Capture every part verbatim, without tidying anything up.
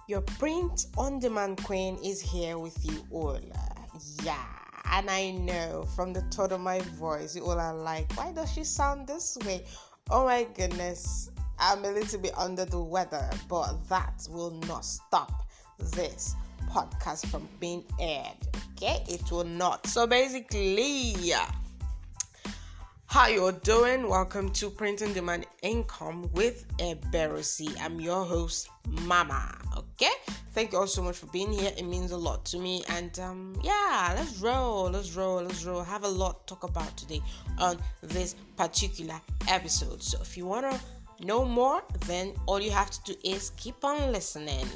Your print on demand queen is here with you all. Yeah, and I know from the tone of my voice, you all are like, why does she sound this way? Oh my goodness, I'm a little bit under the weather, but that will not stop this podcast from being aired. Okay, it will not. So basically, yeah. How you doing? Welcome to Print on Demand Income with Eberosi. I'm your host, Mama. Okay, thank you all so much for being here. It means a lot to me. And um, yeah, let's roll, let's roll, let's roll. Have a lot to talk about today on this particular episode. So if you wanna know more, then all you have to do is keep on listening.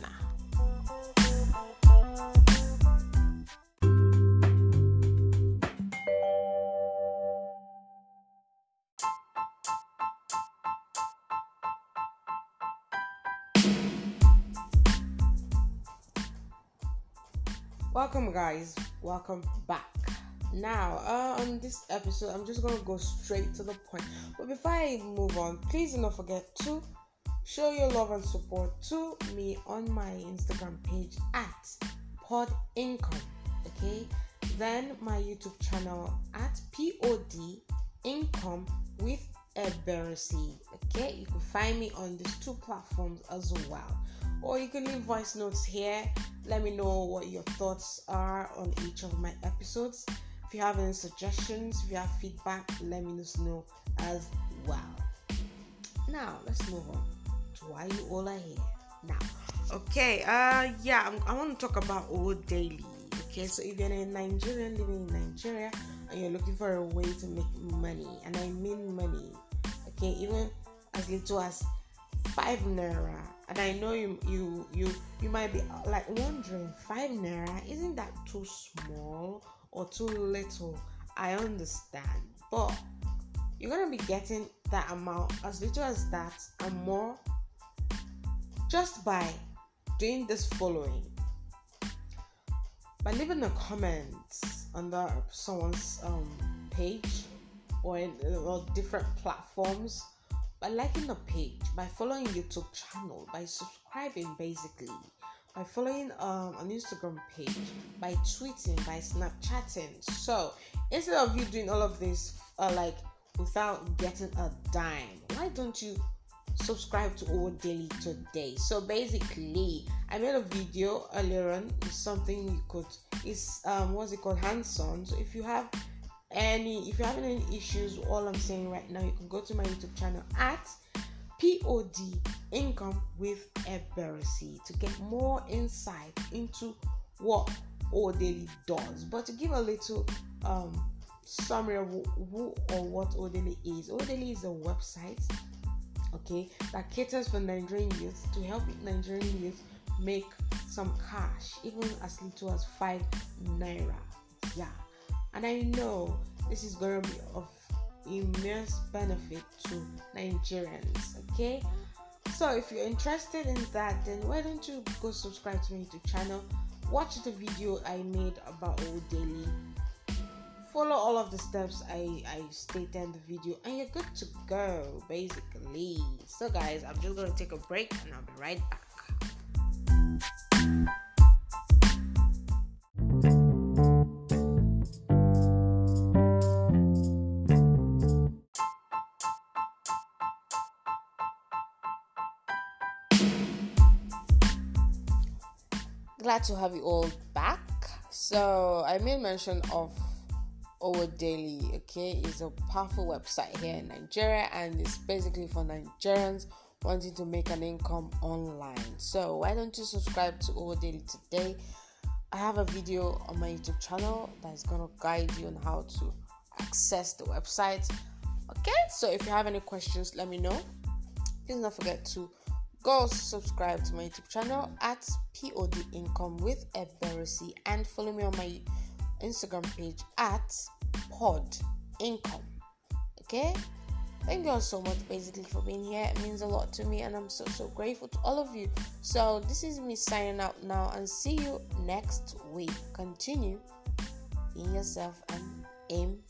Welcome guys, welcome back. Now uh, on this episode I'm just gonna go straight to the point, but before I move on, please do not forget to show your love and support to me on my Instagram page at pod income, okay, then my YouTube channel at pod income with Eberosi. Okay, you can find me on these two platforms as well, or you can leave voice notes here. Let me know what your thoughts are on each of my episodes. If you have any suggestions, if you have feedback, let me know as well. Now let's move on to why you all are here. Now, okay, uh, yeah, I'm, I want to talk about Owo Daily. Okay, so if you're a Nigerian living in Nigeria and you're looking for a way to make money, and I mean money, okay, even as little as five naira. And I know you you you you might be like wondering, five naira, isn't that too small or too little? I understand, but you're gonna be getting that amount, as little as that and more, just by doing this following: by leaving a comment under someone's um page or in or different platforms, by liking the page, by following YouTube channel, by subscribing, basically, by following um, an Instagram page, by tweeting, by Snapchatting. So instead of you doing all of this uh, like without getting a dime, why don't you subscribe to Owo Daily today? So basically, I made a video earlier on. It's something you could, it's um what's it called, hands-on. So if you have any if you're having any issues, all I'm saying right now, you can go to my YouTube channel at pod income with Eberosi to get more insight into what Owo Daily does. But to give a little um summary of who or what Owo Daily is, Owo Daily is a website, okay, that caters for Nigerian youth, to help Nigerian youth make some cash, even as little as five naira. Yeah. And I know this is going to be of immense benefit to Nigerians, okay? So if you're interested in that, then why don't you go subscribe to my YouTube channel, watch the video I made about Owo Daily, follow all of the steps I, I stated in the video, and you're good to go, basically. So guys, I'm just going to take a break and I'll be right back. Glad to have you all back. So I made mention of Owo Daily, okay? It's a powerful website here in Nigeria, and it's basically for Nigerians wanting to make an income online. So why don't you subscribe to Owo Daily today? I have a video on my YouTube channel that's going to guide you on how to access the website. Okay, so if you have any questions, let me know. Please don't forget to go subscribe to my YouTube channel at pod income with Eberosi, and follow me on my Instagram page at pod income. Okay, thank you all so much basically for being here. It means a lot to me, and I'm so so grateful to all of you. So this is me signing out now, and see you next week. Continue being yourself and aim